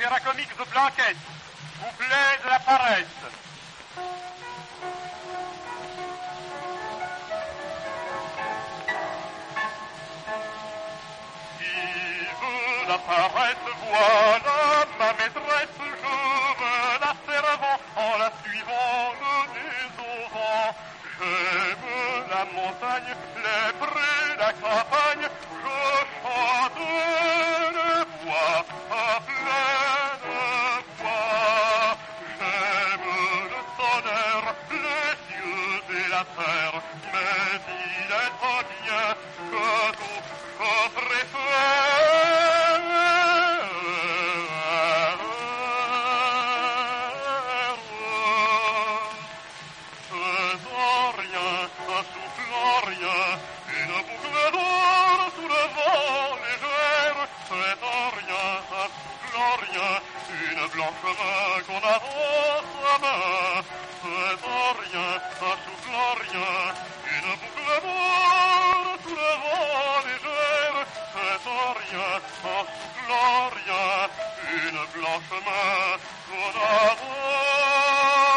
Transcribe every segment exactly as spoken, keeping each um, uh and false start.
l'opéra comique de Blanquette, couplet de la paresse. La paresse, voilà ma maîtresse, je me la servant en la suivant le nez au vent. J'aime la montagne, les prés, la campagne, je chante de voix à pleine voix. J'aime le tonnerre, les cieux et la terre, mais il est trop bien que tout je préfère. Une boucle d'or sous le vent légère, c'est en rien, ça souffle rien, une blanche main qu'on avance à main, c'est en rien, ça souffle rien, une boucle d'or sous le vent légère, c'est en rien, ça souffle rien, une blanche main qu'on avance.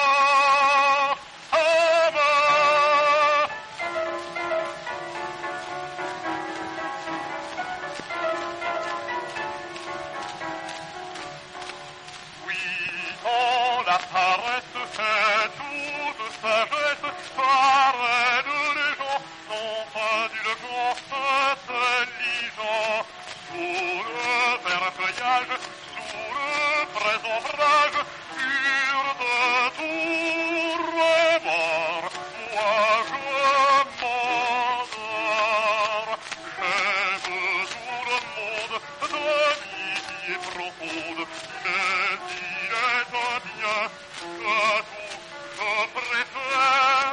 La paresse fait toute sagesse, pareille les gens sont indulgents, intelligents. Sous le vert feuillage, sous le frais ombrage, pur de tout remords, moi je m'endors. J'aime tout le monde d'amitié profonde, mais il est bien que tout je préfère.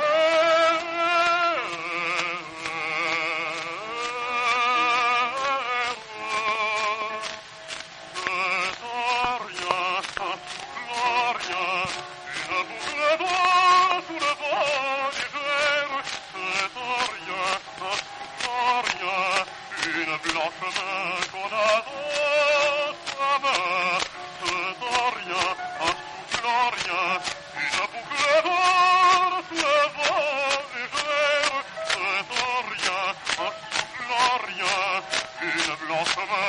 C'est rien, ça souffle rien, une boucle d'or sous le vent légère. C'est rien, ça souffle rien, une blanche main qu'on a dans sa main. C'est rien, ça souffle rien, une boucle d'or sous le vent légère. C'est rien, ça souffle rien, une blanche main